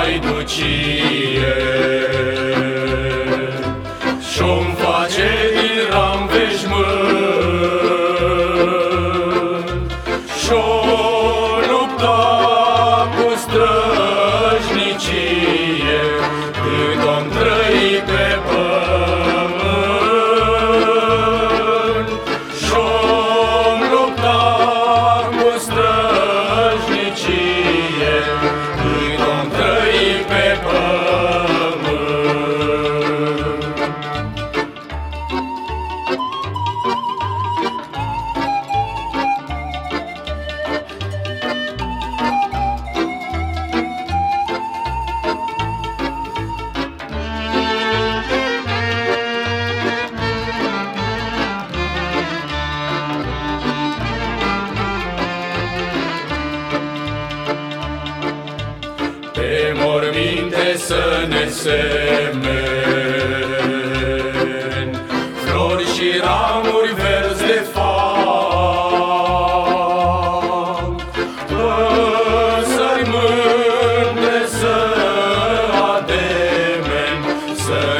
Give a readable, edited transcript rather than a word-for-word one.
haiducie și-o-mi face din ram veșmânt și-o lupta cu străjnicie cât om trăi pe pământ și-o-mi lupta cu străjnicie cât om trăi pe pământ. Pe morminte să ne semeni flori și ramuri verzi de fam, păsări mândre să ademeni, să